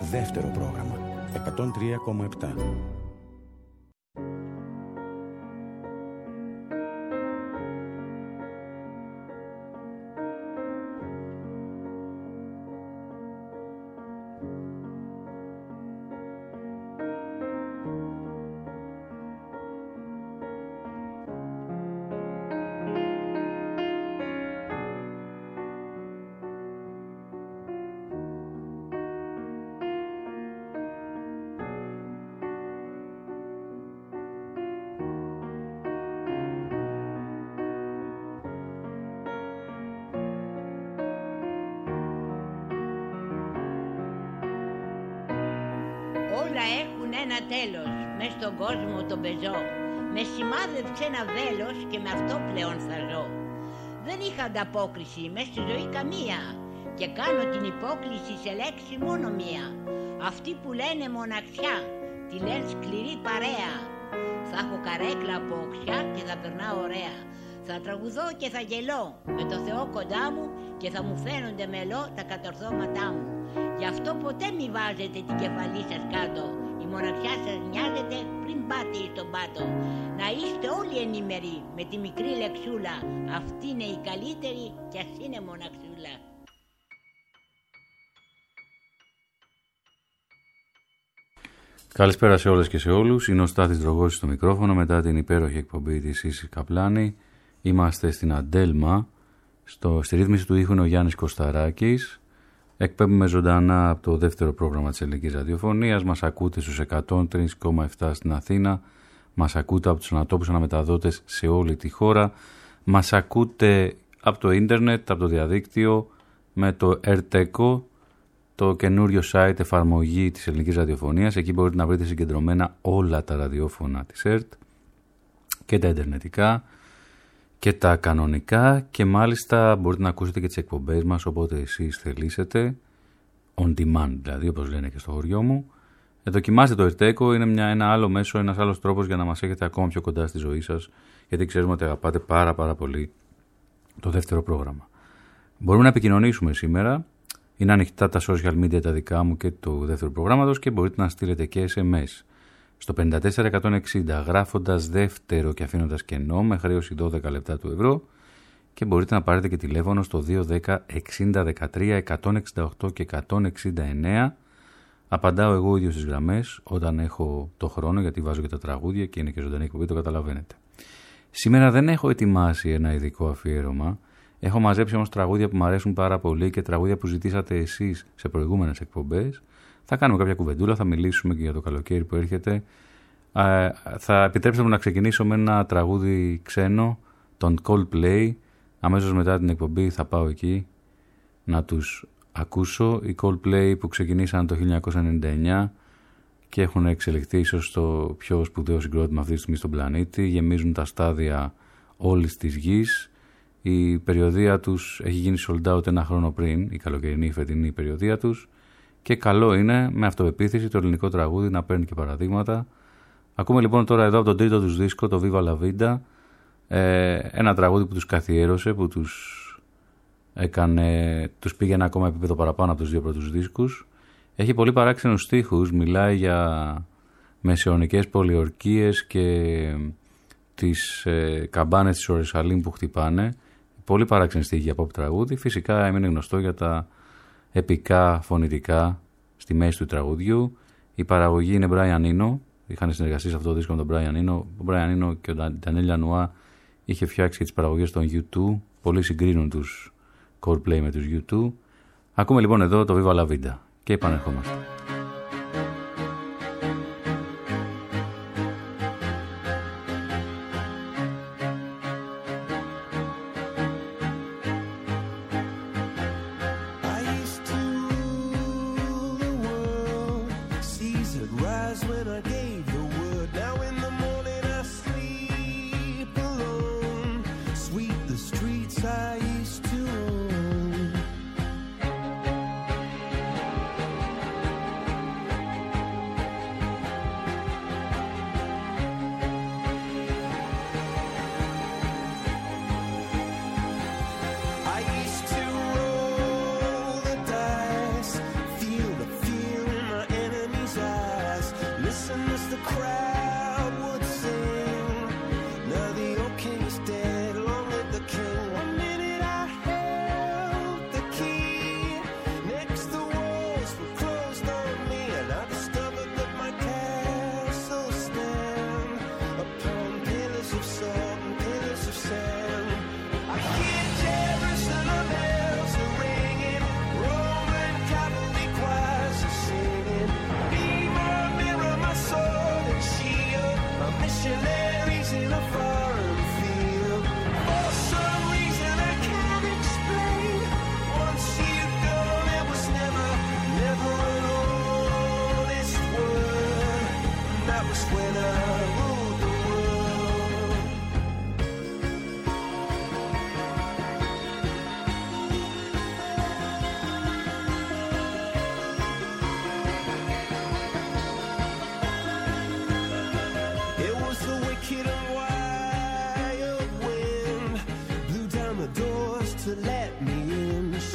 δεύτερο πρόγραμμα 103,7. Όλα έχουν ένα τέλος, μες στον κόσμο τον πεζό. Με σημάδεψε ένα βέλος και με αυτό πλέον θα ζω. Δεν είχα ανταπόκριση μες στη ζωή καμία και κάνω την υπόκληση σε λέξη μόνο μία. Αυτοί που λένε μοναξιά, τη λένε σκληρή παρέα. Θα έχω καρέκλα από οξιά και θα περνάω ωραία. Θα τραγουδώ και θα γελώ με το Θεό κοντά μου και θα μου φαίνονται μελό τα κατορθώματά μου. Γι' αυτό ποτέ μη βάζετε την κεφαλή σας κάτω. Η μοναξιά σας νοιάζεται πριν πάτε στον πάτο. Να είστε όλοι ενήμεροι με τη μικρή λεξούλα. Αυτή είναι η καλύτερη κι ας είναι μοναξούλα. Καλησπέρα σε όλες και σε όλους. Είναι ο Στάθης Δρογώσης στο μικρόφωνο μετά την υπέροχη εκπομπή της Ίσης Καπλάνη. Είμαστε στην Αντέλμα. Στη ρύθμιση του ήχου είναι ο Γιάννης Κωσταράκης. Εκπέμπουμε ζωντανά από το δεύτερο πρόγραμμα της ελληνικής ραδιοφωνίας. Μας ακούτε στους 103,7 στην Αθήνα. Μας ακούτε από τους ανατόπους αναμεταδότες σε όλη τη χώρα. Μας ακούτε από το ίντερνετ, από το διαδίκτυο, με το ERTECO, το καινούριο site εφαρμογή της ελληνικής ραδιοφωνίας. Εκεί μπορείτε να βρείτε συγκεντρωμένα όλα τα ραδιόφωνα της ΕΡΤ και τα ιντερνετικά και τα κανονικά, και μάλιστα μπορείτε να ακούσετε και τις εκπομπές μας όποτε εσείς θελήσετε, on demand δηλαδή, όπως λένε και στο χωριό μου. Δοκιμάστε το ERTECO, είναι ένα άλλο μέσο, ένας άλλος τρόπος για να μας έχετε ακόμα πιο κοντά στη ζωή σας, γιατί ξέρουμε ότι αγαπάτε πάρα πολύ το δεύτερο πρόγραμμα. Μπορούμε να επικοινωνήσουμε σήμερα, είναι ανοιχτά τα social media τα δικά μου και του δεύτερου προγράμματος και μπορείτε να στείλετε και SMS. Στο 54160 γράφοντας δεύτερο και αφήνοντας κενό με χρέωση 12 λεπτά του ευρώ, και μπορείτε να πάρετε και τηλέφωνο στο 210 60 13 168 και 169. Απαντάω εγώ ίδιος στις γραμμές όταν έχω το χρόνο, γιατί βάζω και τα τραγούδια και είναι και ζωντανή εκπομπή, το καταλαβαίνετε. Σήμερα δεν έχω ετοιμάσει ένα ειδικό αφιέρωμα. Έχω μαζέψει όμως τραγούδια που μου αρέσουν πάρα πολύ και τραγούδια που ζητήσατε εσείς σε προηγούμενες εκπομπές. Θα κάνουμε κάποια κουβεντούλα, θα μιλήσουμε και για το καλοκαίρι που έρχεται. Θα επιτρέψτε μου να ξεκινήσω με ένα τραγούδι ξένο, τον Coldplay. Αμέσως μετά την εκπομπή θα πάω εκεί να τους ακούσω. Οι Coldplay που ξεκινήσαν το 1999 και έχουν εξελιχθεί ίσως το πιο σπουδαίο συγκρότημα αυτή τη στιγμή στον πλανήτη. Γεμίζουν τα στάδια όλης της γης. Η περιοδεία τους έχει γίνει sold out ένα χρόνο πριν, η καλοκαιρινή φετινή περιοδεία τους. Και καλό είναι με αυτοπεποίθηση το ελληνικό τραγούδι να παίρνει και παραδείγματα. Ακούμε λοιπόν τώρα εδώ από τον τρίτο τους δίσκο, το Viva la Vida, ένα τραγούδι που τους καθιέρωσε, που τους πήγε ένα ακόμα επίπεδο παραπάνω από τους δύο πρώτους δίσκους. Έχει πολύ παράξενους στίχους, μιλάει για μεσαιωνικές πολιορκίες και τις καμπάνες της Ιερουσαλήμ που χτυπάνε. Πολύ παράξενη στίχη για pop τραγούδι. Φυσικά έμεινε γνωστό για τα επικά φωνητικά στη μέση του τραγουδιού. Η παραγωγή είναι Brian Eno. Είχαν συνεργαστεί σε αυτό το δίσκο με τον Brian Eno. Ο Brian Eno και ο Daniel Lanois είχε φτιάξει και τις παραγωγές των U2. Πολλοί συγκρίνουν τους Coldplay με τους U2. Ακούμε λοιπόν εδώ το Viva la Vida και επανερχόμαστε. I used to own.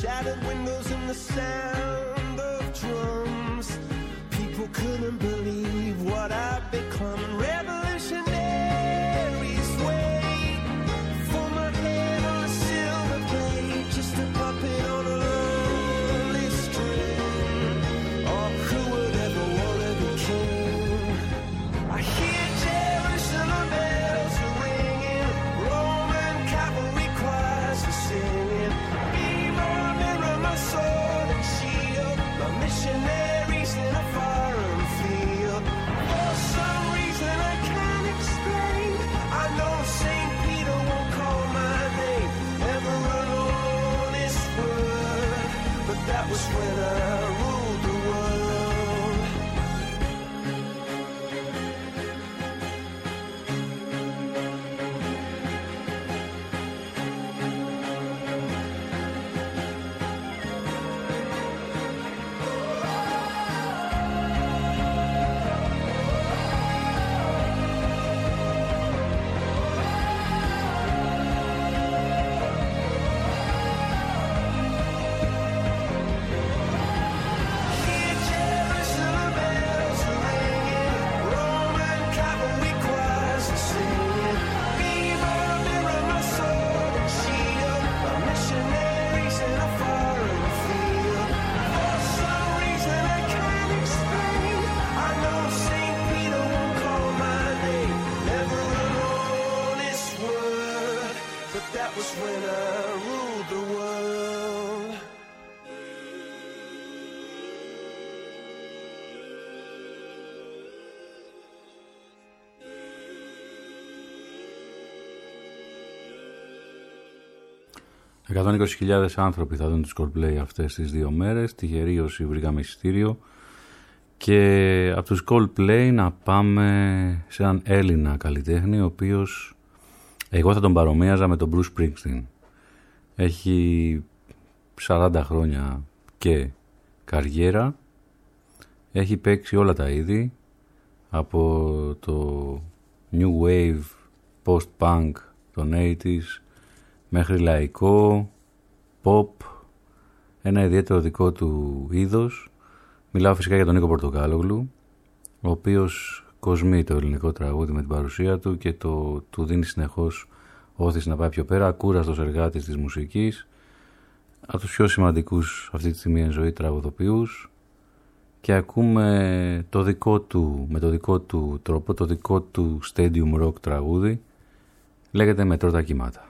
shattered windows and the sound of drums. People couldn't believe what I'd become. Revolutionaries wait for my head on a silver plate, just a puppet on a lonely string. Oh, who would ever want to be king? I hear Jerusalem bells are ringing, Roman cavalry choirs are singing. Be my mirror, my sword and shield, my missionaries in a foreign field. For some reason I can't explain, I know St. Peter won't call my name, never an honest word, but that was when I ruled the world. Hear Jerusalem bells are ringing, Roman cavalry choirs are singing. Be my mirror, my sword and shield, my missionaries in a foreign field. For some reason I can't explain, I know St. Peter won't call my name, never an honest word, but that was when I ruled the world. «120.000 άνθρωποι θα δουν τους Coldplay αυτές τις 2 μέρες. Τυχεροί όσοι βρήκαμε εισιτήριο. Και από τους Coldplay να πάμε σε έναν Έλληνα καλλιτέχνη, ο οποίος εγώ θα τον παρομοίαζα με τον Bruce Springsteen. Έχει 40 χρόνια και καριέρα. Έχει παίξει όλα τα είδη, από το New Wave, Post-Punk των 80s μέχρι λαϊκό, pop, ένα ιδιαίτερο δικό του είδος. Μιλάω φυσικά για τον Νίκο Πορτοκάλογλου, ο οποίος κοσμεί το ελληνικό τραγούδι με την παρουσία του και του δίνει συνεχώς όθηση να πάει πιο πέρα. Ακούραστος εργάτης της μουσικής, από τους πιο σημαντικούς αυτή τη στιγμή εν ζωή τραγουδοποιούς, και ακούμε το δικό του, με το δικό του τρόπο, το δικό του stadium rock τραγούδι, λέγεται «Μετρώ τα κύματα».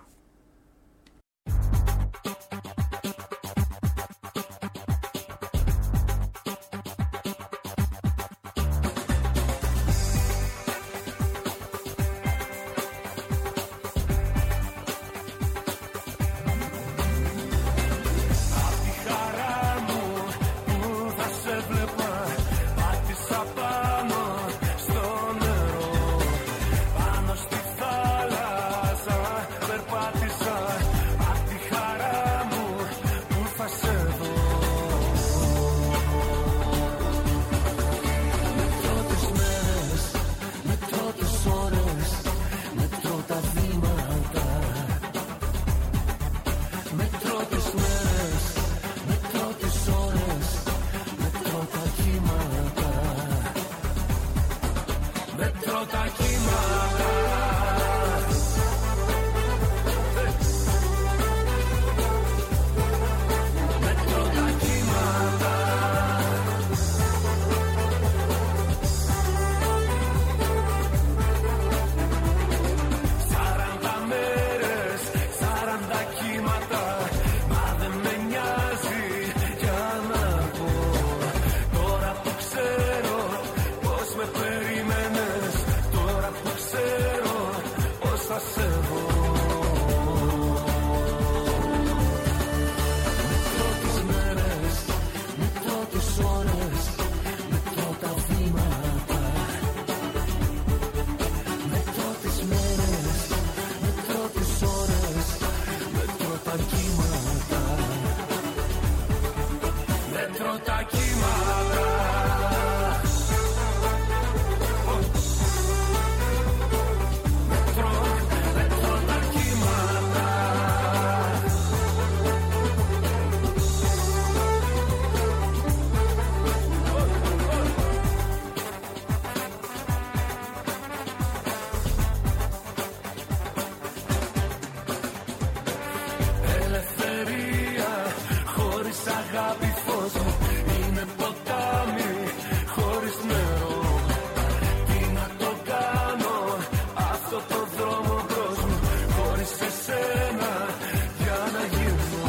χωρίς αγάπη φως μου είναι ποτάμι χωρίς νερό. Τι να το κάνω αυτό το δρόμο μπρος μου χωρίς εσένα για να γυρνώ.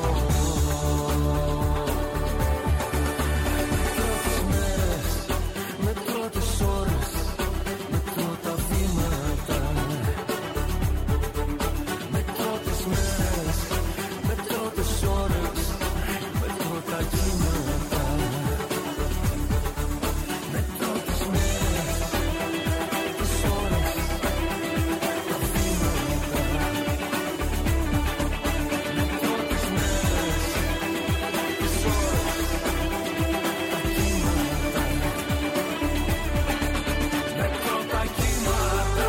Μετρώ τις μέρες, μετρώ τις ώρες, μετρώ τα βήματα. Μετρώ τις μέρες, μετρώ τις ώρες, μετρώ τα κύματα. Μετρώ τις μέρες, τις ώρες, τα βήματα. Μετρώ τις μέρες, τις ώρες, τα κύματα. Μετρώ τα κύματα.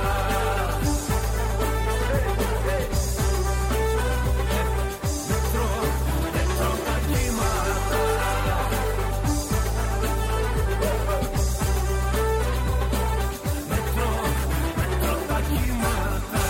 Μετρώ τα κύματα. Μετρώ τα κύματα.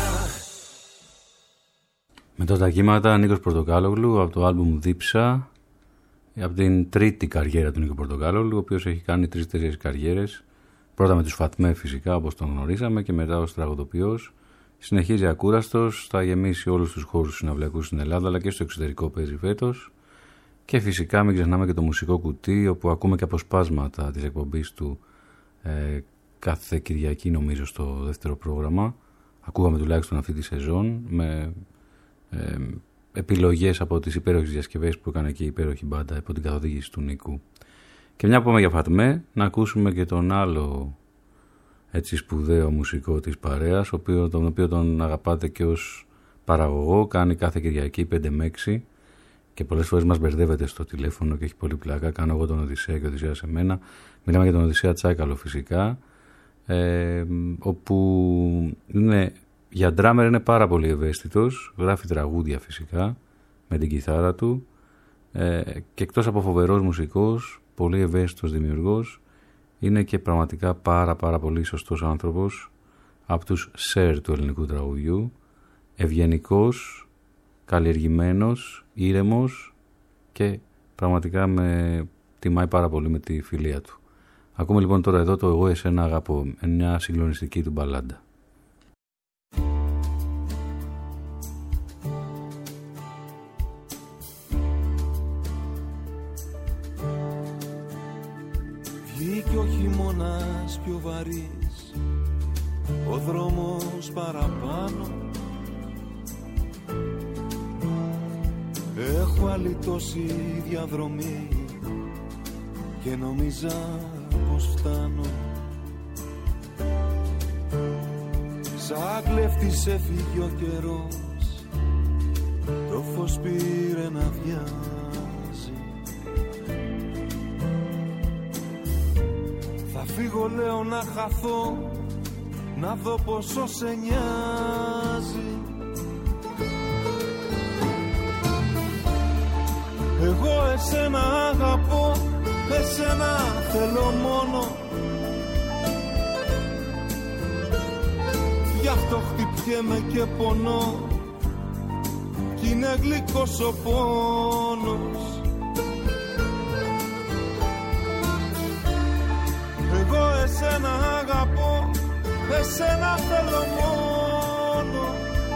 Μετά τα κύματα, Νίκος Πορτοκάλογλου από το άλμπουμ Δίψα, από την τρίτη καριέρα του Νίκο Πορτοκάλογλου, ο οποίος έχει κάνει 3-4 καριέρες. Πρώτα με τους Φατμέ φυσικά, όπως τον γνωρίσαμε, και μετά ως τραγουδοποιός. Συνεχίζει ακούραστος, θα γεμίσει όλους τους χώρους συναυλιακούς στην Ελλάδα, αλλά και στο εξωτερικό παίζει φέτος. Και φυσικά μην ξεχνάμε και το μουσικό κουτί, όπου ακούμε και αποσπάσματα της εκπομπής του κάθε Κυριακή, νομίζω, στο δεύτερο πρόγραμμα. Ακούγαμε τουλάχιστον αυτή τη σεζόν με επιλογές από τις υπέροχες διασκευές που έκανε και η υπέροχη μπάντα υπό την καθοδήγηση του Νίκου. Και μια που πάμε για Φατμέ, να ακούσουμε και τον άλλο έτσι σπουδαίο μουσικό της παρέας, τον οποίο τον αγαπάτε και ως παραγωγό. Κάνει κάθε Κυριακή 5 με 6 και πολλές φορές μας μπερδεύεται στο τηλέφωνο και έχει πολύ πλάκα. Κάνω εγώ τον Οδυσσέα και ο Οδυσσέας σε μένα. Μιλάμε για τον Οδυσσέα Τσάκαλο φυσικά, όπου για ντράμερ είναι πάρα πολύ ευαίσθητος, γράφει τραγούδια φυσικά με την κιθάρα του, και εκτός από φοβερός μουσικός, πολύ ευαίσθητος δημιουργός, είναι και πραγματικά πάρα πολύ σωστός άνθρωπος, από τους σερ του ελληνικού τραγουδιού, ευγενικός, καλλιεργημένος, ήρεμος και πραγματικά με τιμάει πάρα πολύ με τη φιλία του. Ακούμε λοιπόν τώρα εδώ το «Εγώ εσένα αγαπώ», μια συγκλονιστική του μπαλάντα. Βγήκε ο χειμώνας πιο βαρύς, ο δρόμος παραπάνω. Έχω άλλη τόση διαδρομή και νομίζα πως φτάνω. Σαν κλέφτης έφυγε ο καιρός, το φως πήρε να βιάζει. Θα φύγω λέω να χαθώ, να δω πόσο σε νοιάζει. Εγώ εσένα αγαπώ, εσένα θέλω μόνο. Γι' αυτό χτυπιέμαι και πονώ, κι είναι γλυκός ο πόνος. Εγώ εσένα αγαπώ, εσένα θέλω μόνο.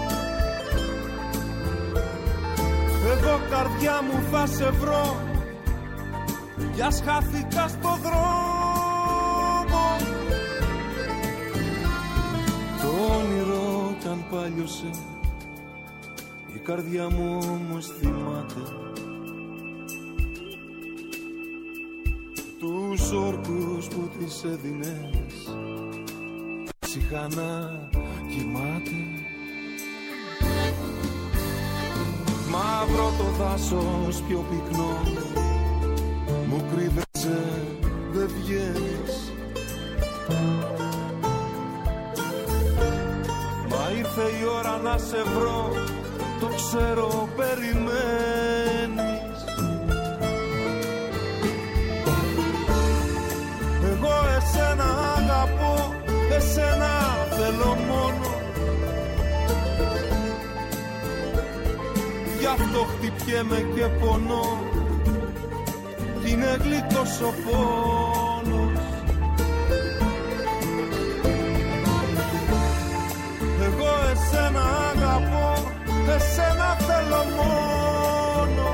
Εγώ καρδιά μου θα σε βρω, κι ας χάθηκα στο δρόμο. Το όνειρο κι αν πάλιωσε, η καρδιά μου όμως θυμάται τους όρκους που της έδινες, ψυχανά κοιμάται. Μαύρο το δάσος πιο πυκνό, μου κρύβεσαι δεν βγαίνεις. Μα ήρθε η ώρα να σε βρω, το ξέρω περιμένεις. Εγώ εσένα αγαπώ, εσένα θέλω μόνο. Γι' αυτό χτυπιέμαι Βαριέμαι και πονώ κι είναι γλυκός ο πόνος. Εγώ εσένα αγαπώ, εσένα θέλω μόνο.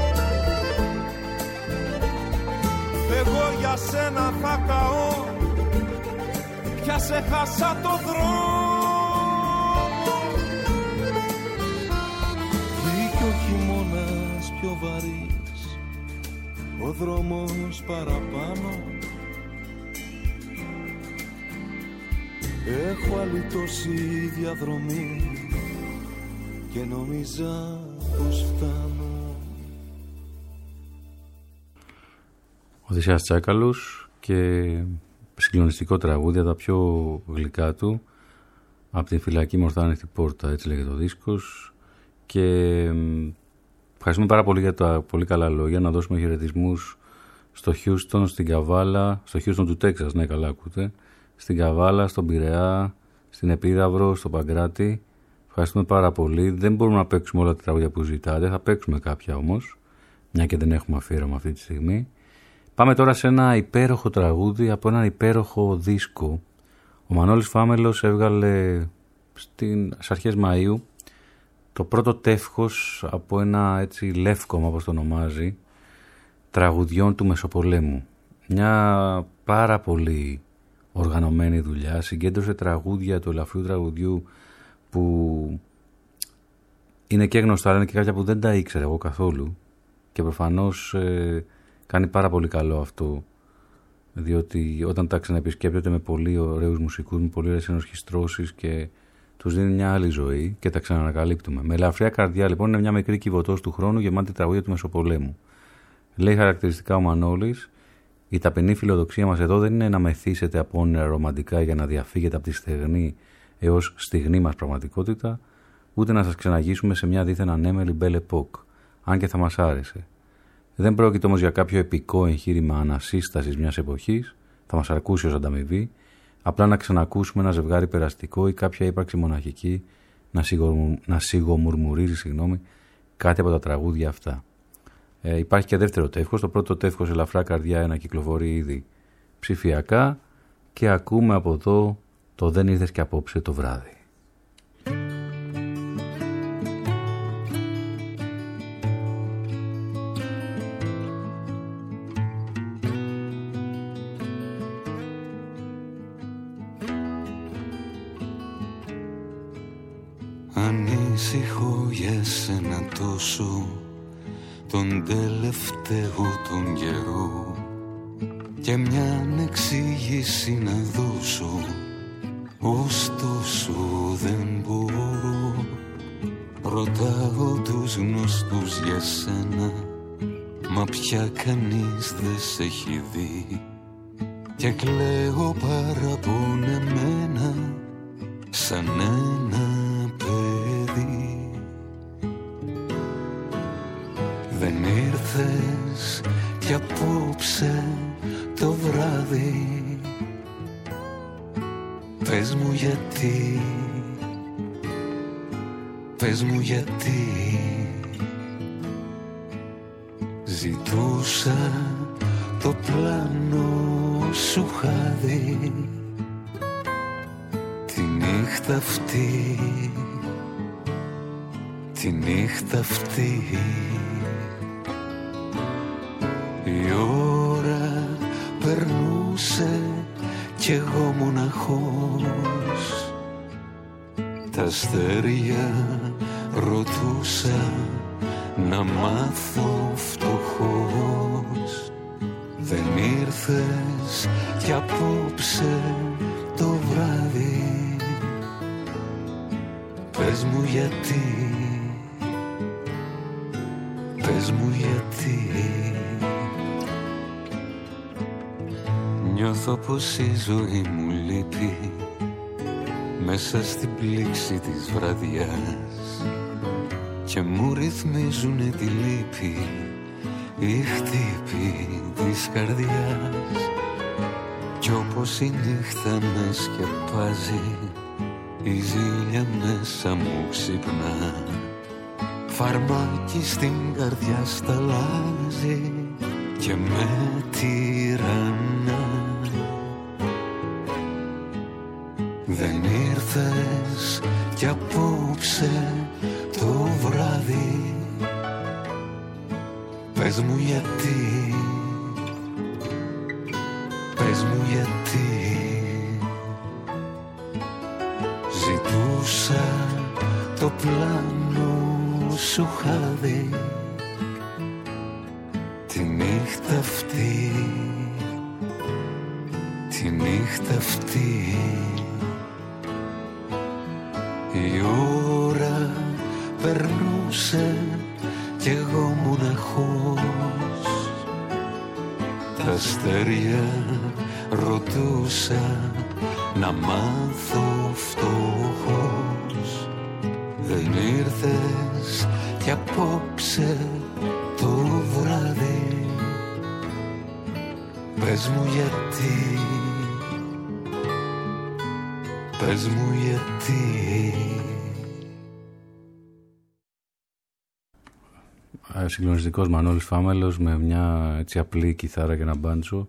Εγώ για σένα θα καώ, πια σε χάσα το δρόμο. Βγήκε ο χειμώνας πιο βαρύς, ο δρόμος παραπάνω. Έχω άλλη τόση διαδρομή και νόμιζα πως φτάνω. Οδυσσέας Τσάκαλος και συγκλονιστικό τραγούδι από τα πιο γλυκά του, από την φυλακή μορφά ανοιχτή πόρτα, έτσι λέγεται ο δίσκος. Και ευχαριστούμε πάρα πολύ για τα πολύ καλά λόγια. Να δώσουμε χαιρετισμούς στο Χιούστον, στην Καβάλα, στο Χιούστον του Τέξας, ναι, καλά ακούτε, στην Καβάλα, στον Πειραιά, στην Επίδαυρο, στο Παγκράτη. Ευχαριστούμε πάρα πολύ. Δεν μπορούμε να παίξουμε όλα τα τραγούδια που ζητάτε, θα παίξουμε κάποια όμως, μια και δεν έχουμε αφιέρωμα αυτή τη στιγμή. Πάμε τώρα σε ένα υπέροχο τραγούδι από έναν υπέροχο δίσκο. Ο Μανώλης Φάμελος έβγαλε στις αρχές Μαΐου το πρώτο τεύχος από ένα έτσι λεύκομα, όπως το ονομάζει, τραγουδιών του Μεσοπολέμου. Μια πάρα πολύ οργανωμένη δουλειά, συγκέντρωσε τραγούδια του ελαφριού τραγουδιού που είναι και γνωστά, αλλά είναι και κάποια που δεν τα ήξερα εγώ καθόλου, και προφανώς κάνει πάρα πολύ καλό αυτό, διότι όταν τα ξαναεπισκέπτεται με πολύ ωραίους μουσικούς, με πολύ ωραίες ενορχιστρώσεις και τους δίνει μια άλλη ζωή και τα ξανανακαλύπτουμε. Με ελαφριά καρδιά λοιπόν είναι μια μικρή κυβωτός του χρόνου γεμάτη τραγούδια του Μεσοπολέμου. Λέει χαρακτηριστικά ο Μανώλης: η ταπεινή φιλοδοξία μας εδώ δεν είναι να μεθύσετε από όνειρα ρομαντικά για να διαφύγετε από τη στεγνή έως στιγμή μας πραγματικότητα, ούτε να σας ξεναγήσουμε σε μια δίθεν ανέμελη Belle Époque, αν και θα μας άρεσε. Δεν πρόκειται όμως για κάποιο επικό εγχείρημα ανασύστασης μιας εποχής, θα μας αρκούσει ως ανταμοιβή, απλά να ξανακούσουμε ένα ζευγάρι περαστικό ή κάποια ύπαρξη μοναχική να σιγομουρμουρίζει κάτι από τα τραγούδια αυτά. Υπάρχει και δεύτερο τεύχος. Το πρώτο τεύχος, ελαφρά καρδιά, να κυκλοφορεί ήδη ψηφιακά, και ακούμε από εδώ το «Δεν ήρθες και απόψε το βράδυ». Ανήσυχο για σένα τόσο τον τελευταίο τον καιρό, και μια εξήγηση να δώσω, ωστόσο δεν μπορώ. Ρωτάω τους γνωστούς για σένα, μα πια κανείς δεν σε έχει δει, και κλαίω παραπονεμένα σαν ένα παιδί. Δεν ήρθες κι απόψε το βράδυ, πες μου γιατί, πες μου γιατί. Ζητούσα το πλάνο σου χάδι τη νύχτα αυτή, τη νύχτα αυτή. Η ώρα περνούσε κι εγώ μοναχός, τα αστέρια ρωτούσα να μάθω φτωχός. Δεν ήρθες κι απόψε το βράδυ, πες μου γιατί, πες μου γιατί. Νιώθω πως η ζωή μου λείπει μέσα στην πλήξη της βραδιάς, και μου ρυθμίζουνε τη λύπη οι χτύποι της καρδιάς. Κι όπως η νύχτα με σκεπάζει, η ζήλια μέσα μου ξυπνά, φαρμάκι στην καρδιά σταλάζει και με τυραννά. Δεν ήρθες κι απόψε το βράδυ, πες μου γιατί, πες μου γιατί. Ζητούσα το πλάνο σου χάδι τη νύχτα αυτή, τη νύχτα αυτή. Η ώρα περνούσε κι εγώ μοναχός, τα αστέρια ρωτούσα να μάθω φτωχός. Δεν ήρθες κι απόψε το βράδυ, πες μου γιατί, πες μου γιατί. Συγκλονιστικός Μανώλης Φάμελος με μια έτσι απλή κιθάρα και ένα μπάντσο,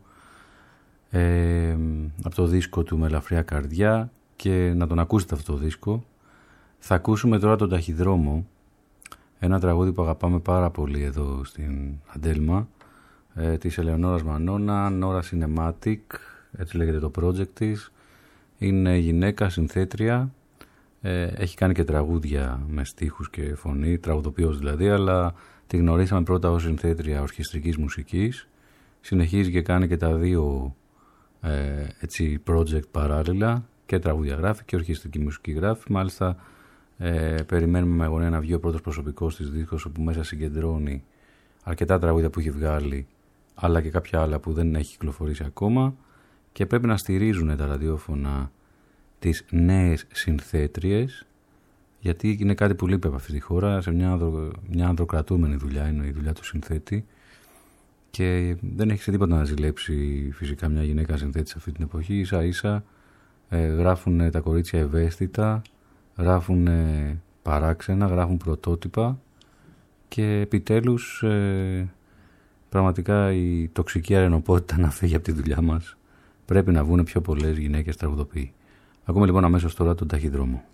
από το δίσκο του με ελαφριά καρδιά, και να τον ακούσετε αυτό το δίσκο. Θα ακούσουμε τώρα τον Ταχυδρόμο, ένα τραγούδι που αγαπάμε πάρα πολύ εδώ στην Αντέλμα, της Ελεονόρας Μανώνα, Nora Cinematic, έτσι λέγεται το project της. Είναι γυναίκα, συνθέτρια, έχει κάνει και τραγούδια με στίχους και φωνή, τραγουδοποιός δηλαδή, αλλά τη γνωρίσαμε πρώτα ως συνθέτρια ορχιστρικής μουσικής. Συνεχίζει και κάνει και τα δύο έτσι project παράλληλα, και τραγούδια γράφει και ορχιστρική μουσική γράφει. Μάλιστα περιμένουμε με αγωνία να βγει ο πρώτος προσωπικός της δίσκος, όπου μέσα συγκεντρώνει αρκετά τραγούδια που έχει βγάλει, αλλά και κάποια άλλα που δεν έχει κυκλοφορήσει ακόμα, και πρέπει να στηρίζουν τα ραδιόφωνα τις νέες συνθέτριες, γιατί είναι κάτι που λείπει από αυτή τη χώρα. Σε μια ανδροκρατούμενη δουλειά είναι η δουλειά του συνθέτη, και δεν έχει σε τίποτα να ζηλέψει φυσικά μια γυναίκα συνθέτη σε αυτή την εποχή. Ίσα ίσα γράφουν τα κορίτσια ευαίσθητα, γράφουν παράξενα, γράφουν πρωτότυπα, και επιτέλους πραγματικά η τοξική αρενοπότητα να φύγει από τη δουλειά μας. Πρέπει να βγουν πιο πολλές γυναίκες τραγουδοποιοί. Ακούμε λοιπόν αμέσως τώρα τον Ταχυδρόμο.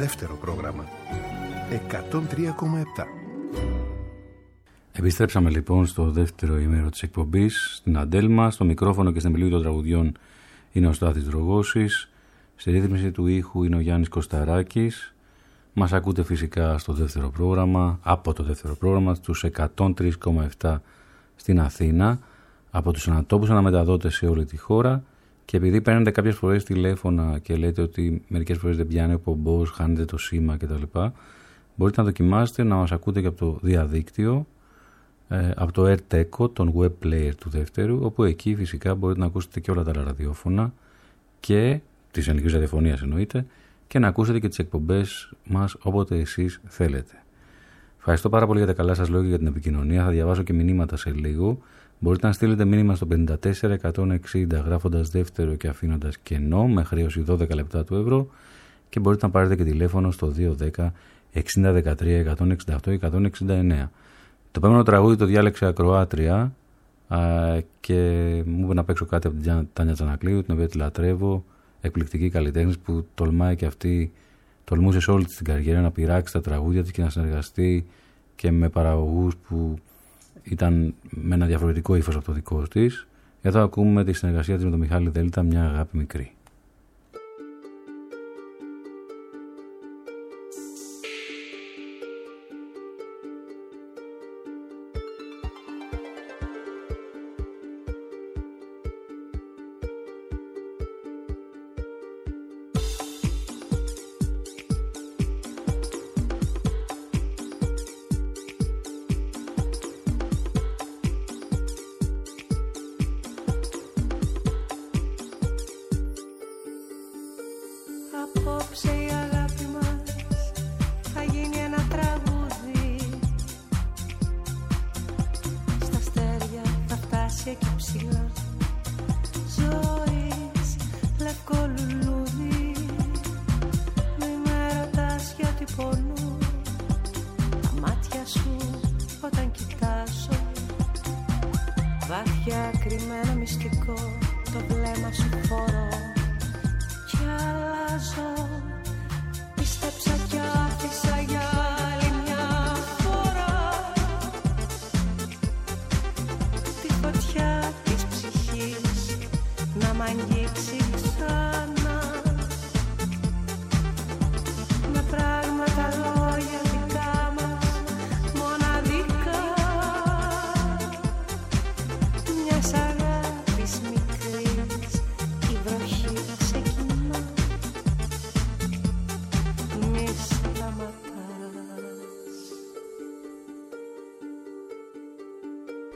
δεύτερο πρόγραμμα. 103,7. Επιστρέψαμε λοιπόν στο δεύτερο ημέρο της εκπομπής, στην Αντέλμα. Στο μικρόφωνο και στην επιλογή των τραγουδιών είναι ο Στάθης Δρογώσης. Στη ρύθμιση του ήχου είναι ο Γιάννης Κωσταράκης. Μας ακούτε φυσικά στο δεύτερο πρόγραμμα, από το δεύτερο πρόγραμμα, στους 103,7 στην Αθήνα, από τους ανατόπους αναμεταδότες σε όλη τη χώρα. Και επειδή παίρνετε κάποιες φορές τηλέφωνα και λέτε ότι μερικές φορές δεν πιάνει ο πομπός, χάνετε το σήμα κτλ., μπορείτε να δοκιμάσετε να μας ακούτε και από το διαδίκτυο, από το AirTeco, τον web player του δεύτερου, όπου εκεί φυσικά μπορείτε να ακούσετε και όλα τα άλλα ραδιόφωνα και της ελληνικής ραδιοφωνίας εννοείται, και να ακούσετε και τις εκπομπές μας όποτε εσείς θέλετε. Ευχαριστώ πάρα πολύ για τα καλά σας λόγια για την επικοινωνία. Θα διαβάσω και μηνύματα σε λίγο. Μπορείτε να στείλετε μήνυμα στο 54160 γράφοντας δεύτερο και αφήνοντας κενό με χρέωση 12 λεπτά του ευρώ, και μπορείτε να πάρετε και τηλέφωνο στο 210 6013 168 169. Το επόμενο τραγούδι το διάλεξε ακροάτρια και μου είπε να παίξω κάτι από την Τάνια Τσανακλείου, την οποία τη λατρεύω, εκπληκτική καλλιτέχνης που τολμάει και αυτή, τολμούσε σε όλη την καριέρα να πειράξει τα τραγούδια της και να συνεργαστεί και με παραγωγούς που ήταν με ένα διαφορετικό ύφος από το δικό της. Εδώ ακούμε τη συνεργασία της με τον Μιχάλη Δέλτα, μια αγάπη μικρή.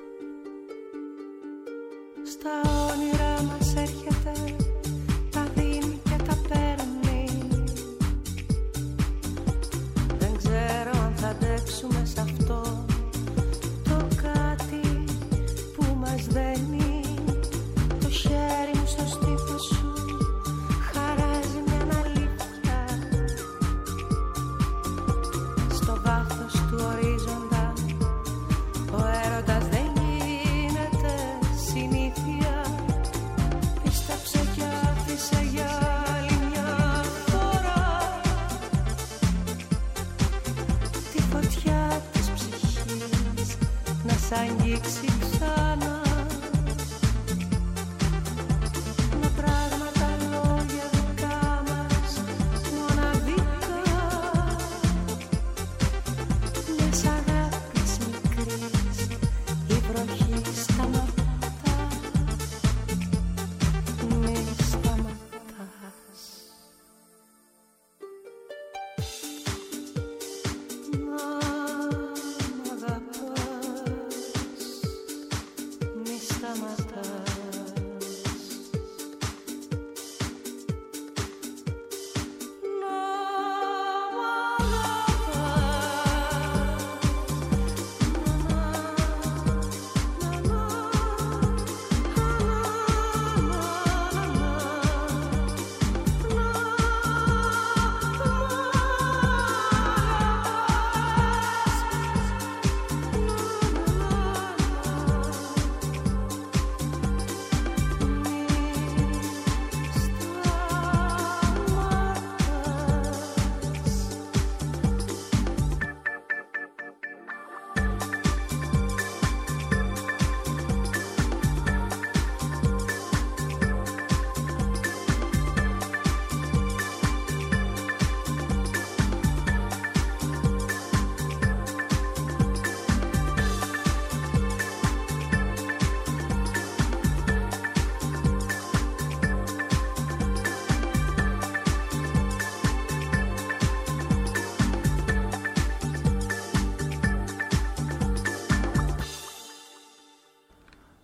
Στα όνειρά μας έρχεται, τα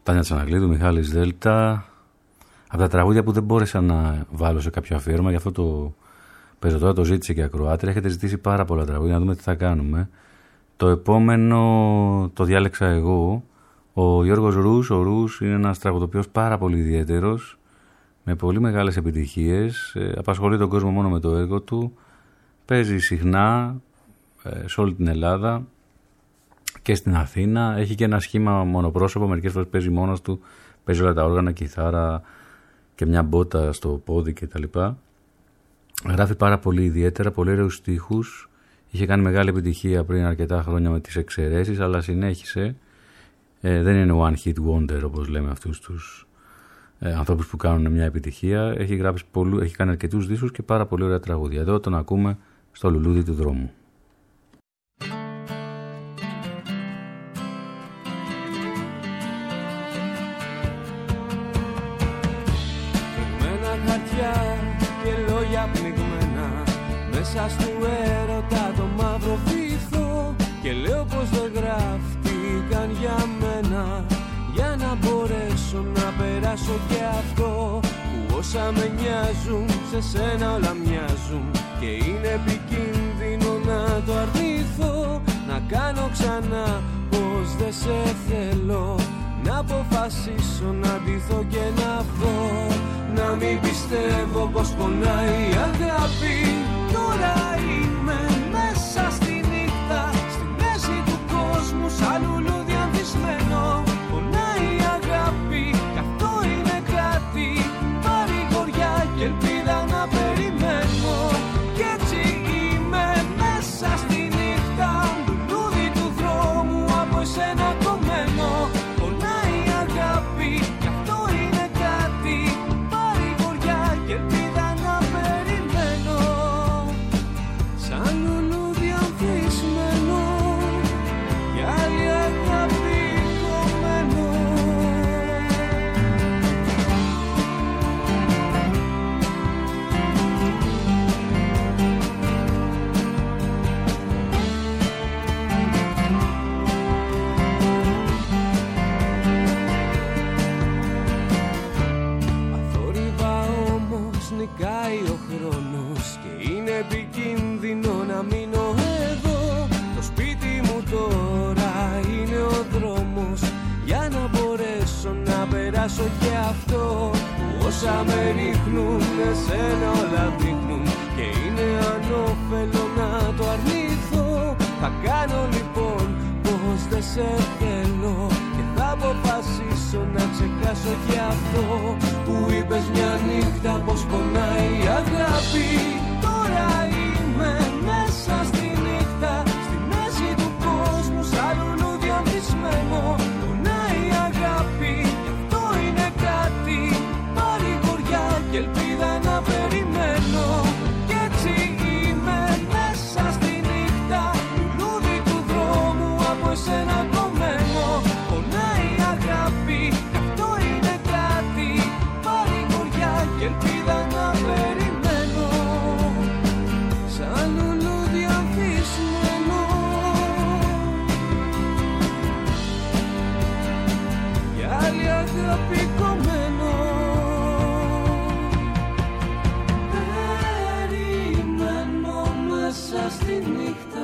Τάνια Τσαναγλίδου, Μιχάλης Δέλτα. Από τα τραγούδια που δεν μπόρεσα να βάλω σε κάποιο αφιέρωμα, γι' αυτό το παίζω τώρα, το ζήτησε και η ακροάτρια. Έχετε ζητήσει πάρα πολλά τραγούδια, να δούμε τι θα κάνουμε. Το επόμενο το διάλεξα εγώ. Ο Γιώργος Ρους. Ο Ρους είναι ένας τραγουδοποιός πάρα πολύ ιδιαίτερος, με πολύ μεγάλες επιτυχίες. Απασχολεί τον κόσμο μόνο με το έργο του. Παίζει συχνά σε όλη την Ελλάδα και στην Αθήνα. Έχει και ένα σχήμα μονοπρόσωπο, μερικές φορές παίζει μόνος του, παίζει όλα τα όργανα, κιθάρα και μια μπότα στο πόδι κτλ. Γράφει πάρα πολύ ιδιαίτερα, πολύ ωραίους στίχους. Είχε κάνει μεγάλη επιτυχία πριν αρκετά χρόνια με τις Εξαιρέσεις, αλλά συνέχισε. Δεν είναι one hit wonder όπως λέμε αυτούς τους ανθρώπους που κάνουν μια επιτυχία. Έχει κάνει αρκετούς δίσκους και πάρα πολύ ωραία τραγούδια. Εδώ τον ακούμε στο Λουλούδι του Δρόμου. Μέσα στου έρωτα το μαύρο βυθό και λέω πως δεν γράφτηκαν για μένα, για να μπορέσω να περάσω και αυτό που όσα με νοιάζουν σε σένα όλα μοιάζουν και είναι επικίνδυνο να το αρνηθώ, να κάνω ξανά πως δεν σε θέλω, να αποφασίσω να ντυθώ και να βγω, να μην πιστεύω πως πονάει η αγάπη. Τώρα είμαι μέσα στη νύχτα, στη μέση του κόσμου, σαν λουλούδι ανθισμένο. Πονάει η αγάπη, κι αυτό είναι κάτι, παρηγοριά και ελπίδα να περιμένω. Κι έτσι είμαι μέσα στη νύχτα, λουλούδι του δρόμου από εσένα κομμένο. Πονάει η αγάπη, κι αυτό είναι κάτι, παρηγοριά και ελπίδα να περιμένω. Σαν λουλούδι ανθισμένο, κι άλλη αγάπη κομμένο. Αθόρυβα όμως νικάει ο χρόνος και είναι επικίνδυνο να μείνω εδώ. Το σπίτι μου τώρα είναι ο δρόμος, για να μπορέσω να περάσω και αυτό που όσα με ρίχνουν εσένα όλα δείχνουν και είναι ανώφελο να το αρνηθώ. Θα κάνω λοιπόν πως δεν σε θέλω και θα αποφασίσω να ξεχάσω και αυτό που είπες μια νύχτα πως πονάει η αγάπη. Τώρα είμαι μέσα στη νύχτα, στη μέση του κόσμου, σαν λουλούδι ανθισμένο. Πονάει η αγάπη, κι αυτό είναι κάτι, παρηγοριά και ελπίδα να περιμένω. Κι έτσι είμαι μέσα στη νύχτα, λουλούδι του δρόμου από εσένα κομμένο. Πονάει η αγάπη, κι αυτό είναι κάτι, παρηγοριά και ελπίδα να περιμένω. Σαν λουλούδι ανθισμένο, κι άλλη αγάπη κομμένο. Περιμένω μέσα στη νύχτα,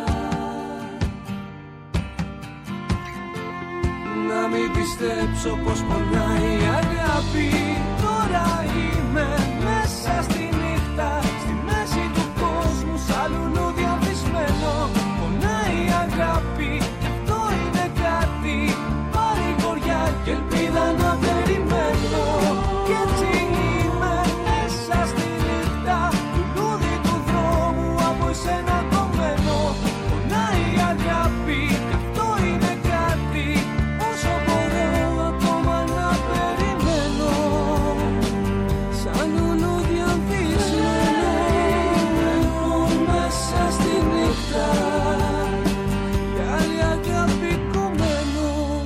να μην πιστέψω πως πονάει η αγάπη. Τώρα είμαι μέσα στη νύχτα, στη μέση του κόσμου, σαν λουλούδι ανθισμένο. Πονάει η αγάπη, κι αυτό είναι κάτι, παρηγοριά και ελπίδα να περιμένω. Κι έτσι είμαι μέσα στη νύχτα, λουλούδι του δρόμου από εσένα κομμένο. Πονάει η αγάπη, κι αυτό είναι κάτι, όσο μπορώ ακόμα να περιμένω. Σαν λουλούδι ανθισμένο, μέσα στη νύχτα, κι άλλη αγάπη κομμένο.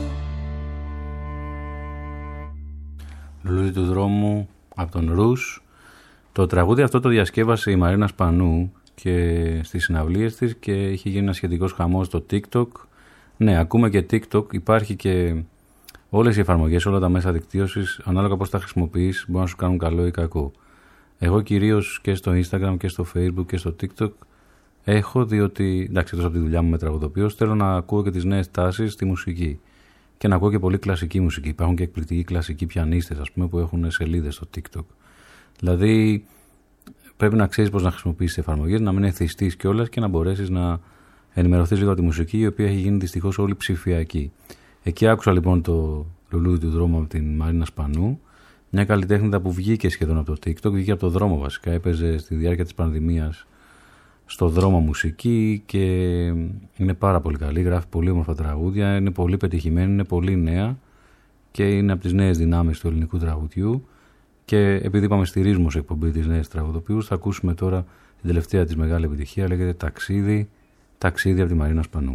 Λουλούδι του δρόμου από τον Ρους. Το τραγούδι αυτό το διασκεύασε η Μαρίνα Σπανού και στις συναυλίες της και είχε γίνει ένα σχετικός χαμός στο TikTok. Ναι, ακούμε και TikTok, υπάρχει και Όλες οι εφαρμογές, όλα τα μέσα δικτύωσης, ανάλογα πώς τα χρησιμοποιείς, μπορούν να σου κάνουν καλό ή κακό. Εγώ κυρίως και στο Instagram και στο Facebook και στο TikTok έχω, διότι, εντάξει, εκτός από τη δουλειά μου με τραγουδοποιός, θέλω να ακούω και τις νέες τάσεις στη μουσική. Και να ακούω και πολύ κλασική μουσική. Υπάρχουν και εκπληκτικοί κλασικοί πιανίστες, ας πούμε, που έχουν σελίδες στο TikTok. Δηλαδή, πρέπει να ξέρεις πώς να χρησιμοποιήσεις τις εφαρμογές, να μην εθιστείς κιόλας και να μπορέσεις να ενημερωθείς λίγο από τη μουσική, η οποία έχει γίνει δυστυχώς όλη ψηφιακή. Εκεί άκουσα λοιπόν το Λουλούδι του δρόμου από την Μαρίνα Σπανού, μια καλλιτέχνητα που βγήκε σχεδόν από το TikTok, βγήκε από το δρόμο βασικά, έπαιζε στη διάρκεια της πανδημίας στο δρόμο μουσική και είναι πάρα πολύ καλή, γράφει πολύ όμορφα τραγούδια, είναι πολύ πετυχημένη, είναι πολύ νέα και είναι από τις νέες δυνάμεις του ελληνικού τραγουδιού. Και επειδή είπαμε στηρίζουμε ως εκπομπή τις νέες τραγουδοποιούς, θα ακούσουμε τώρα την τελευταία της μεγάλη επιτυχία, λέγεται Ταξίδι, Ταξίδι από τη Μαρίνα Σπανού.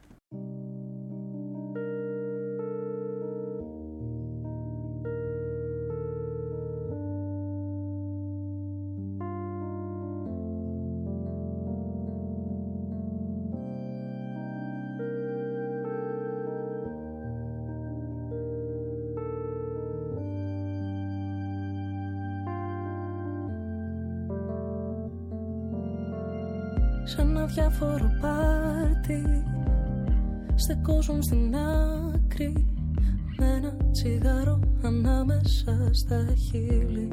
Σαν ένα διάφορο πάρτι στεκόζουν στην άκρη με ένα τσιγάρο ανάμεσα στα χείλη.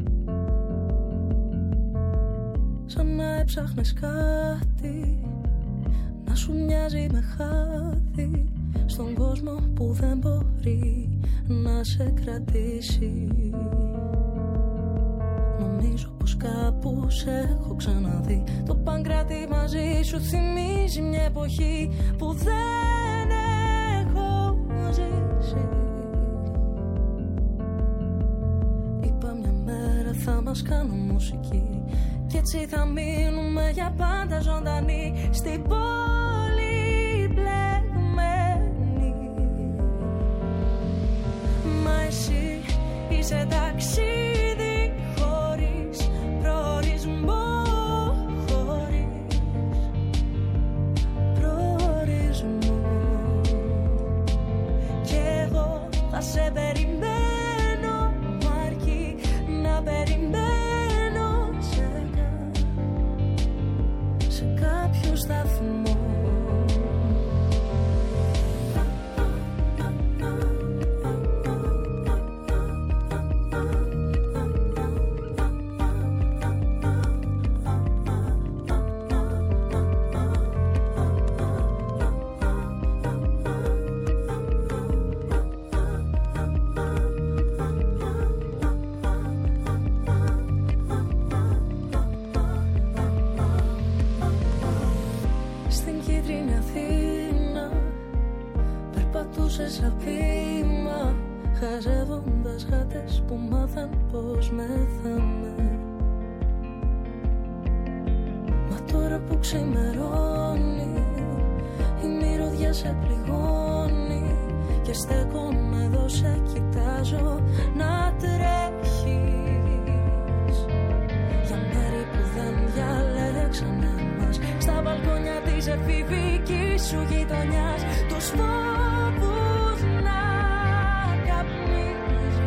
Σαν να έψαχνες κάτι να σου μοιάζει με χάδι στον κόσμο που δεν μπορεί να σε κρατήσει. Νομίζω πως κάπου σε έχω ξαναδεί. Το Παγκράτη μαζί σου θυμίζει μια εποχή που δεν έχω ζήσει. Είπα μια μέρα θα μας κάνουν μουσική κι έτσι θα μείνουμε για πάντα ζωντανοί στην πόλη μπλεγμένη. Μα εσύ είσαι ταξίδι θα σε περιμένω, αρκεί να περιμένω σε κάποιο σταθμό. Σε βήμα, χαζεύοντας γάτες που μάθαν πως μεθάμε. Μα τώρα που ξημερώνει η μυρωδιά σε πληγώνει και στέκομαι εδώ σε κοιτάζω να τρέχεις για μέρη που δεν διαλέξανε μας, στα μπαλκόνια της εφηβικής σου γειτονιάς, τους φόβους να καπνίζεις.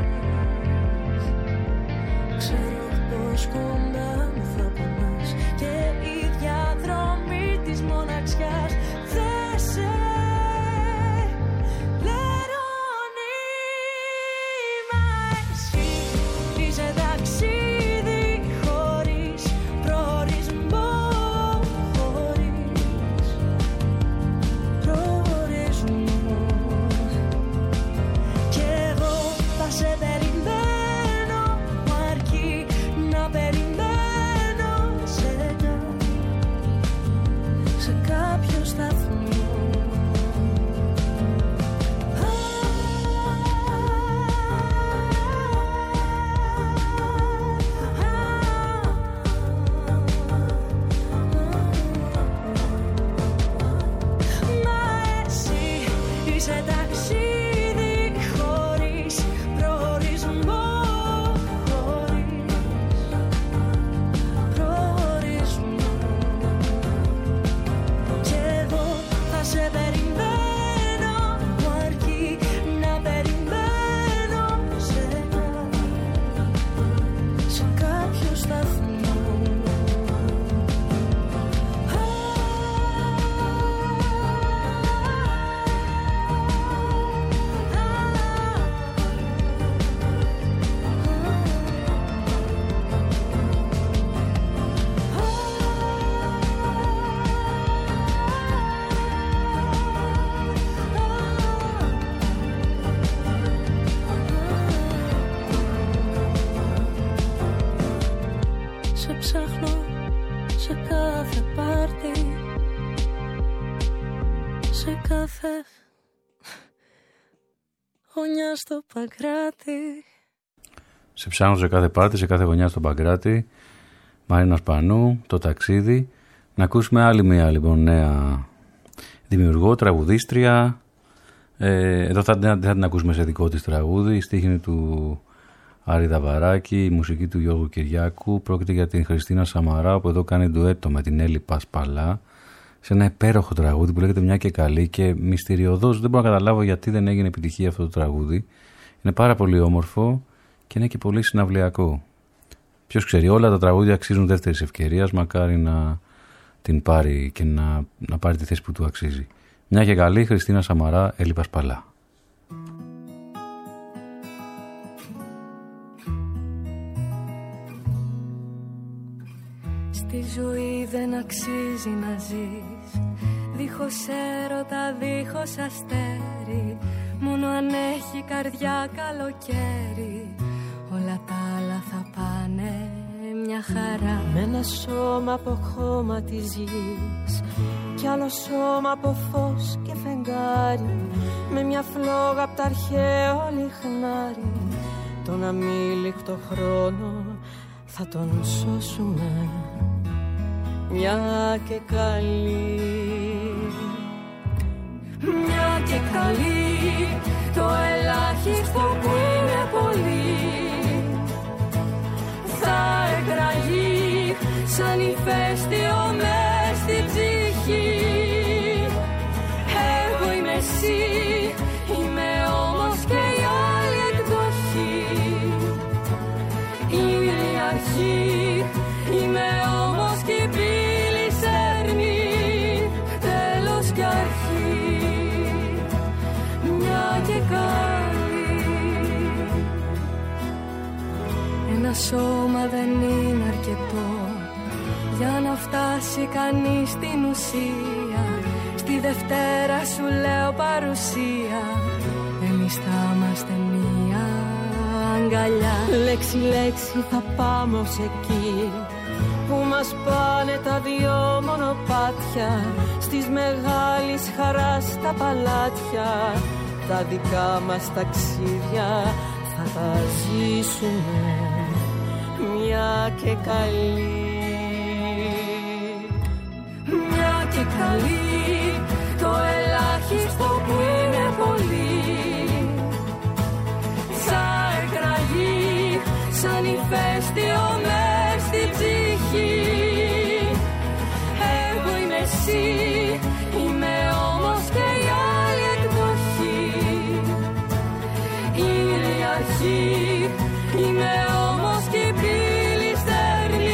Ξέρω πως κοντά μου θα πονάς και η διαδρομή της μοναξιάς δεν σε λερώνει. Μα εσύ είσαι ταξίδι χωρίς προορισμό. Σε περιμένω, αρκεί να περιμένω. κάθε γωνιά στο Παγκράτη. Σε ψάχνω σε κάθε πάρτι, σε κάθε γωνιά στο Παγκράτη. Μαρίνα Σπανού, το ταξίδι. Να ακούσουμε άλλη μία λοιπόν νέα δημιουργό, τραγουδίστρια. Εδώ δεν θα την ακούσουμε σε δικό της τραγούδι. Η στίχη είναι του Άρη Δαβαράκη, η μουσική του Γιώργου Κυριάκου. Πρόκειται για την Χριστίνα Σαμαρά, που εδώ κάνει ντουέτο με την Έλλη Πασπαλά σε ένα υπέροχο τραγούδι που λέγεται Μια και καλή, και μυστηριωδώς δεν μπορώ να καταλάβω γιατί δεν έγινε επιτυχία αυτό το τραγούδι. Είναι πάρα πολύ όμορφο και είναι και πολύ συναυλιακό. Ποιος ξέρει, όλα τα τραγούδια αξίζουν δεύτερης ευκαιρίας, μακάρι να την πάρει και να πάρει τη θέση που του αξίζει. Μια και καλή, Χριστίνα Σαμαρά, Έλλη Πασπαλά. Στη ζωή δεν αξίζει να ζεις δίχως έρωτα, δίχως αστέρι. Μόνο αν έχει καρδιά καλοκαίρι, όλα τα άλλα θα πάνε μια χαρά. Με ένα σώμα από χώμα της γης κι άλλο σώμα από φως και φεγγάρι, με μια φλόγα απ' τα αρχαίο λιχνάρι, τον αμήλικτο χρόνο θα τον σώσουμε. Μια και καλή, μια και καλή, το ελάχιστο που είναι πολύ θα εκραγεί σαν ηφαίστειο μες στην ψυχή. Εγώ είμαι εσύ, είμαι όμως και η άλλη εκδοχή. Είναι η αρχή, είμαι όμως και η πύλη σέρνη, τέλος κι αρχή, μια και καλή. Ένα σώμα δεν είναι αρκετό για να φτάσει κανείς στην ουσία. Στη Δευτέρα σου λέω παρουσία, εμείς θα είμαστε μία αγκαλιά. λέξη λέξη θα πάμε ως εκεί που μας πάνε τα δυο μονοπάτια, στις μεγάλης χαράς τα παλάτια. Τα δικά μας ταξίδια θα τα ζήσουμε μια και καλή. Μια και καλή, το ελάχιστο που είναι πολύ θα εκραγεί σαν ηφαίστειο μες στην ψυχή. Εγώ είμαι εσύ, είμαι όμως και η άλλη εκδοχή. Είναι η αρχή, είμαι όμως και η πύλη στερνή.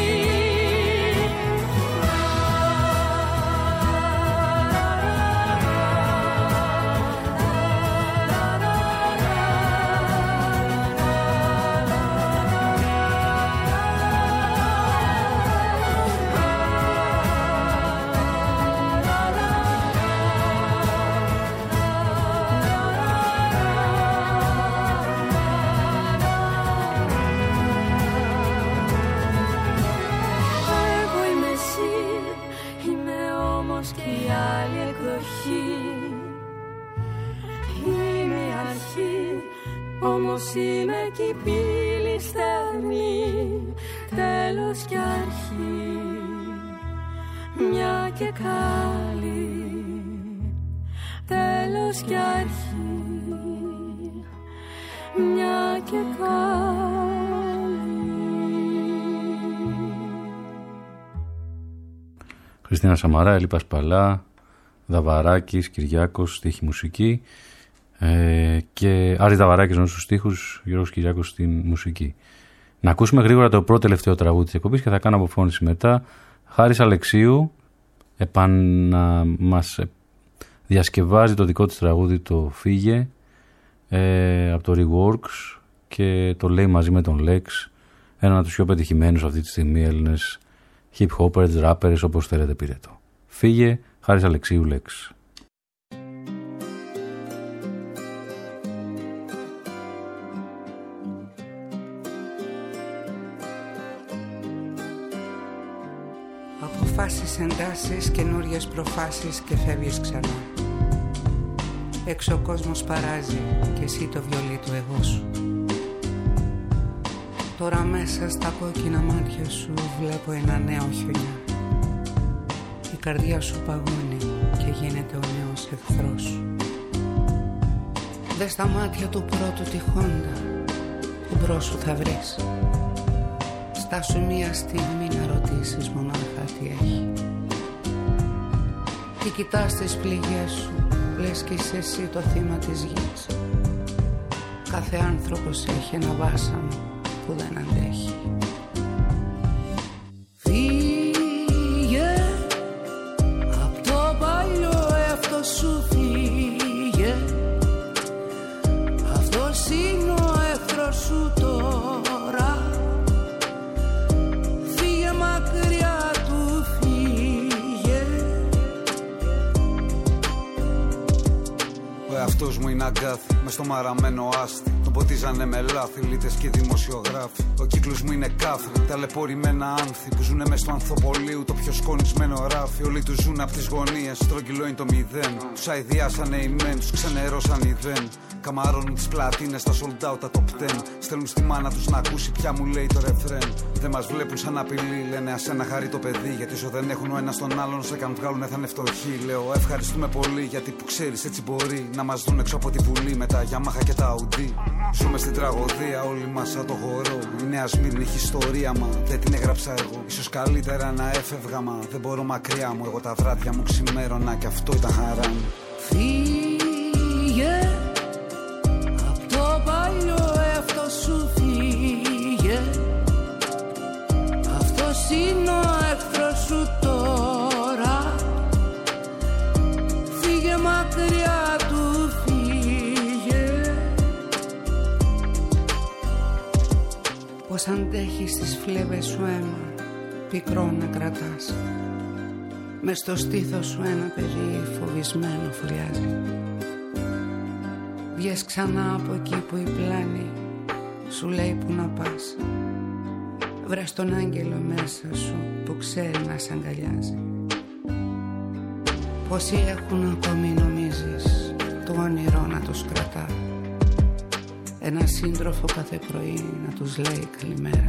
Όμως είμαι κι η πύλη στεγνή, τέλος κι αρχή, μια και καλή, τέλος κι αρχή, μια και καλή. Χριστίνα Σαμαρά, Έλλη Πασπαλά, Δαβαράκης, Κυριάκος, στίχη μουσική. Και Άρης Δαβαράκης στους στίχους, Γιώργος Κυριάκος στην μουσική. Να ακούσουμε γρήγορα το πρώτο τελευταίο τραγούδι της εκπομπής και θα κάνω αποφώνηση μετά. Χάρης Αλεξίου μας διασκευάζει το δικό της τραγούδι, το Φύγε, από το Reworks, και το λέει μαζί με τον Lex, ένα από τους πιο πετυχημένους αυτή τη στιγμή Έλληνες hip hoppers, rappers, όπως θέλετε πείτε το. Φύγε, Χάρης Αλεξίου, Lex. Αποφάσεις, εντάσεις, καινούριες προφάσεις και φεύγεις ξανά. Έξω ο κόσμος παράζει και εσύ το βιολί του εγώ σου. Τώρα μέσα στα κόκκινα μάτια σου βλέπω ένα νέο χιονιά. Η καρδιά σου παγώνει και γίνεται ο νέος εχθρός σου. Δες στα μάτια του πρώτου τη Χόντα που μπρος σου θα βρεις. Στάσου μία στιγμή να ρωτήσεις μονάχα τι έχει. Και κοιτάς τις πληγές σου, λες κι είσαι εσύ το θύμα της γης. Κάθε άνθρωπος έχει ένα βάσανο που δεν αντέχει. Φύγε απ' το παλιό εαυτό σου, φύγε. Αυτός είναι ο εχθρός σου τώρα. Φύγε μακριά του, φύγε. Ο εαυτός μου είναι αγκάθι, μες στο μαραμένο άστι. Τον ποτίζανε με λάθη, λίτες και δημοσιογράφοι. Ο κύκλος μου είναι κάφρι, ταλαιπωρημένα άνθη που ζουνε μες στο ανθοπολίου, το πιο σκονισμένο ράφι. Όλοι τους ζουν απ' τις γωνίες, στρογγυλό είναι το μηδέν. Τους αηδιάσανε οι μεν, τους ξενερώσαν οι δεν. Καμαρώνουν τις πλατίνες, τα sold out, τα top 10. Στέλνουν στη μάνα τους να ακούσει πια μου λέει το ρεφρέν. Δεν μας βλέπουν σαν απειλή, λένε ας ένα χαρεί το παιδί. Γιατί όσο δεν έχουν ο ένας τον άλλον, σε καν βγάλουνε θα είναι φτωχοί. Λέω ευχαριστούμε πολύ γιατί που ξέρεις έτσι μπορεί να μας δουν έξω από τη βουλή με τα Γιαμάχα και τα Αουντί. Ζούμε στην τραγωδία όλοι μας σαν το χορό. Η Νέα Σμύρνη έχει ιστορία μα δεν την έγραψα εγώ. Ίσως καλύτερα να έφευγα μα δεν μπορώ μακριά μου. Εγώ τα βράδια μου ξημέρωνα και αυτό ήταν χαρά μου. Φύγε απ' το παλιό εαυτό σου, φύγε. Αυτός είναι ο εχθρός σου τώρα. Φύγε μακριά του, φύγε. Πως αντέχεις τις φλέβες σου αίμα πικρό να κρατάς. Μες στο στήθος σου ένα παιδί φοβισμένο φωλιάζει. Βγες ξανά από εκεί που η πλάνη σου λέει που να πας. Βρες τον άγγελο μέσα σου που ξέρει να σ' αγκαλιάζει. Πόσοι έχουν ακόμη νομίζεις το όνειρο να τους κρατά. Ένα σύντροφο κάθε πρωί να τους λέει καλημέρα.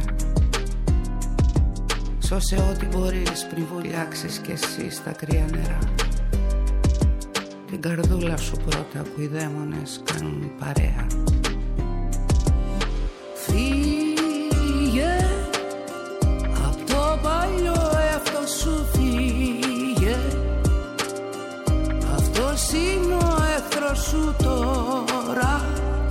Σώσε ό,τι μπορείς πριν βουλιάξεις κι εσύ στα κρύα νερά. Την καρδούλα σου πρώτα που οι δαίμονες κάνουν παρέα. Φύγε απ' το παλιό εαυτό σου, φύγε. Αυτός είναι ο εχθρός σου τώρα.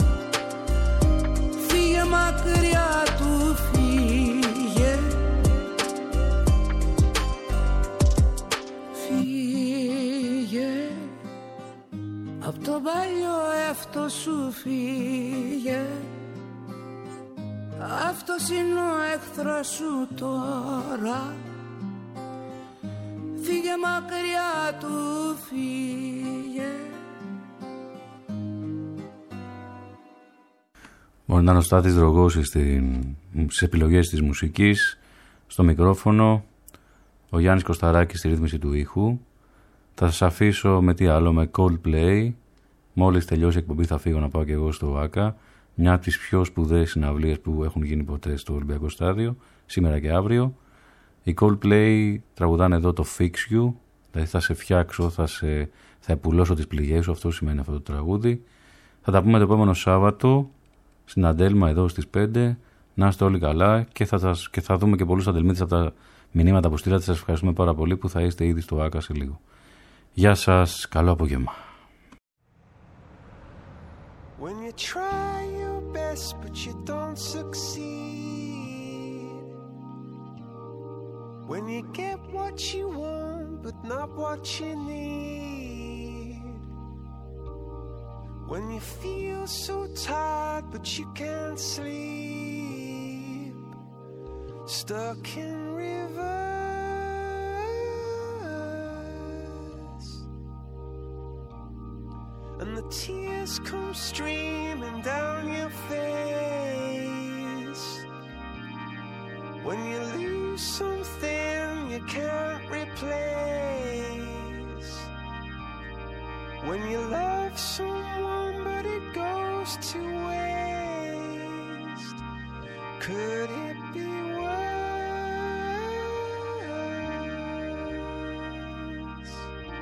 Φύγε μακριά του, φύγε. Φύγε απ' το παλιό εαυτό σου, φύγε. Αυτός είναι ο εχθρός σου τώρα. Φύγε μακριά του, φύγε. Ο Νανοστάτης Δρογώσης στις επιλογές της μουσικής, στο μικρόφωνο, ο Γιάννης Κωσταράκης στη ρύθμιση του ήχου. Θα σας αφήσω με τι άλλο, με Coldplay. Μόλις τελειώσει η εκπομπή θα φύγω να πάω και εγώ στο ΆΚΑ, μια από τις πιο σπουδαίες συναυλίες που έχουν γίνει ποτέ στο Ολυμπιακό Στάδιο, σήμερα και αύριο. Οι Coldplay τραγουδάνε εδώ το Fix You, δηλαδή θα σε φτιάξω, θα επουλώσω τις πληγές σου, αυτό σημαίνει αυτό το τραγούδι. Θα τα πούμε το επόμενο Σάββατο στην Αντέλμα εδώ στις 5. Να είστε όλοι καλά και θα δούμε και πολλούς αντελμίτες από τα μηνύματα που στείλατε. Σας ευχαριστούμε πάρα πολύ που θα είστε ήδη στο ΆΚΑ σε λίγο. Γεια σας, καλό απόγευμα. When you try your best but you don't succeed, when you get what you want but not what you need, when you feel so tired but you can't sleep, stuck in reverse, and the tears come streaming down your face, when you lose something you can't replace, When you love someone but it goes to waste, could it be worse?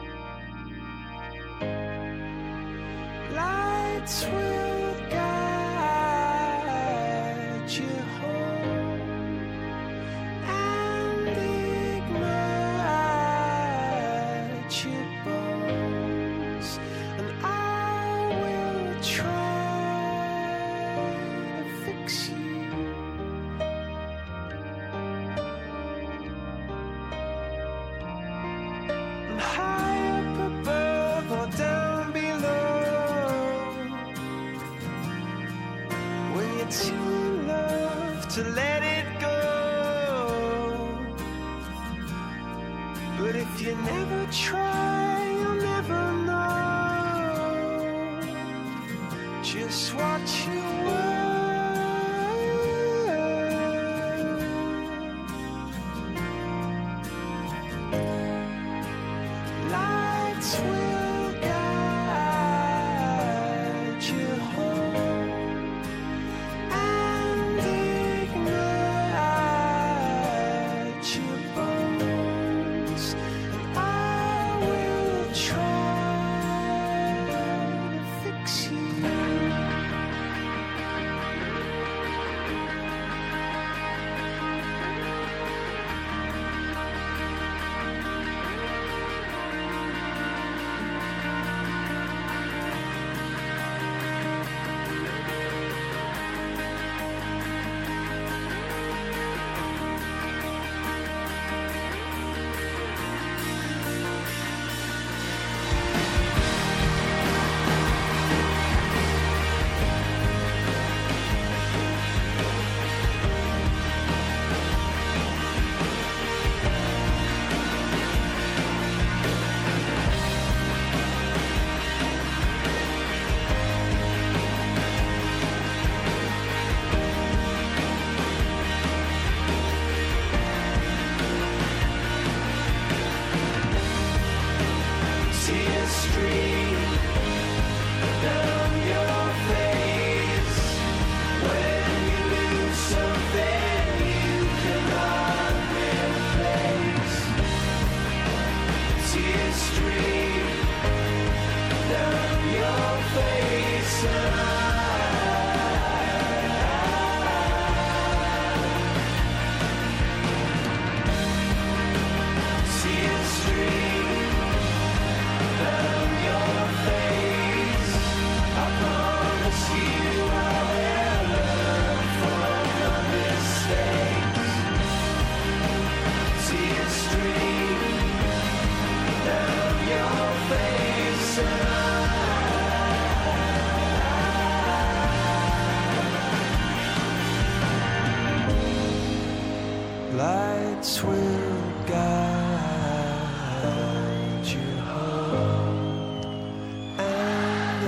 Lights will guide you home and ignite your bones, and I will try to fix you. And high up above or down below, when you're too in love to let it go. But if you never try, you'll never know just what you were. Lights will guide you home and ignite your bones, and I will try to fix you. See a stream down your face when you lose something you cannot replace. See a stream down your face, and see a stream down your face. I promise you I will learn from your mistakes. See a stream down your face, and lights will guide you home and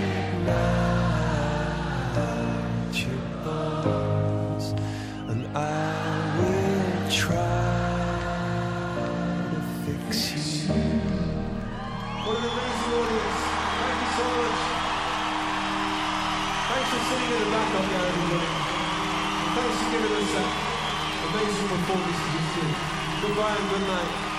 ignite your bones, and I will try to fix you. What an amazing audience. Thank you so much. Thanks for sitting in the back up there, everybody. And thanks for giving us that amazing performance to this tune. Goodbye and good night.